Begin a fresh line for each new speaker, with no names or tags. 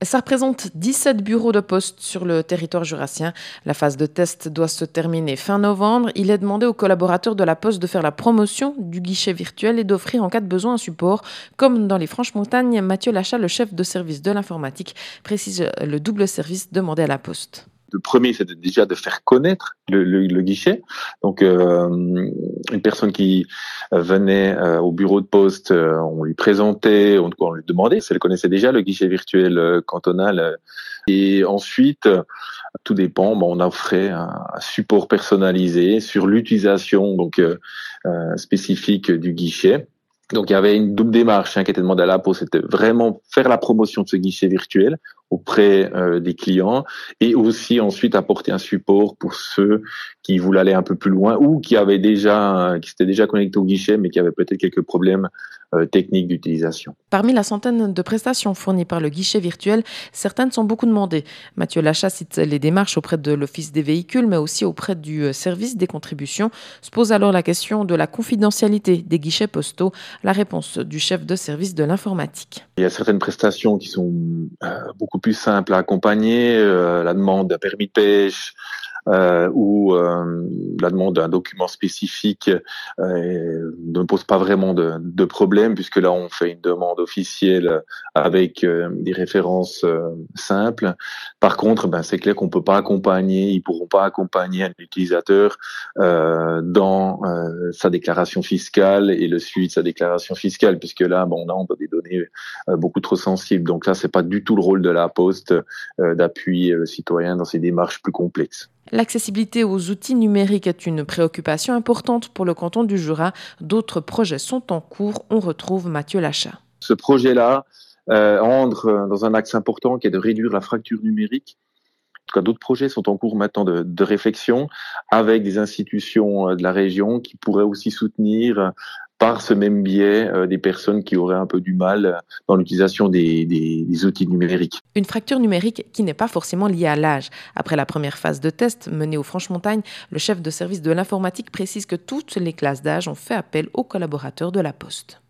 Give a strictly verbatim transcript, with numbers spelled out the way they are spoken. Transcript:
Ça représente dix-sept bureaux de poste sur le territoire jurassien. La phase de test doit se terminer fin novembre. Il est demandé aux collaborateurs de la Poste de faire la promotion du guichet virtuel et d'offrir en cas de besoin un support. Comme dans les Franches-Montagnes, Mathieu Lachat, le chef de service de l'informatique, précise le double service demandé à la Poste.
Le premier, c'était déjà de faire connaître le, le, le guichet. Donc, euh, une personne qui venait euh, au bureau de poste, euh, on lui présentait, on, on lui demandait si elle connaissait déjà le guichet virtuel euh, cantonal. Et ensuite, tout dépend, bon, on offrait un, un support personnalisé sur l'utilisation donc euh, euh, spécifique du guichet. Donc, il y avait une double démarche hein, qui était demandée à la Poste, c'était vraiment faire la promotion de ce guichet virtuel auprès euh, des clients et aussi ensuite apporter un support pour ceux qui voulaient aller un peu plus loin ou qui avaient déjà, qui s'étaient déjà connectés au guichet mais qui avaient peut-être quelques problèmes euh, techniques d'utilisation.
Parmi la centaine de prestations fournies par le guichet virtuel, certaines sont beaucoup demandées. Mathieu Lachat cite les démarches auprès de l'Office des véhicules, mais aussi auprès du service des contributions. Se pose alors la question de la confidentialité des guichets postaux. La réponse du chef de service de l'informatique.
Il y a certaines prestations qui sont euh, beaucoup plus simples à accompagner, euh, la demande d'un permis de pêche, Euh, ou euh, la demande d'un document spécifique euh, ne pose pas vraiment de, de problème puisque là on fait une demande officielle avec euh, des références euh, simples. Par contre, ben c'est clair qu'on peut pas accompagner, ils pourront pas accompagner un utilisateur euh, dans euh, sa déclaration fiscale et le suivi de sa déclaration fiscale puisque là bon là on a des données euh, beaucoup trop sensibles. Donc là c'est pas du tout le rôle de la Poste euh, d'appuyer le citoyen dans ces démarches plus complexes.
L'accessibilité aux outils numériques est une préoccupation importante pour le canton du Jura. D'autres projets sont en cours. On retrouve Mathieu Lachat.
Ce projet-là euh, entre dans un axe important qui est de réduire la fracture numérique. En tout cas, d'autres projets sont en cours maintenant de, de réflexion avec des institutions de la région qui pourraient aussi soutenir par ce même biais euh, des personnes qui auraient un peu du mal dans l'utilisation des, des, des outils numériques.
Une fracture numérique qui n'est pas forcément liée à l'âge. Après la première phase de test menée aux Franches-Montagnes, le chef de service de l'informatique précise que toutes les classes d'âge ont fait appel aux collaborateurs de la Poste.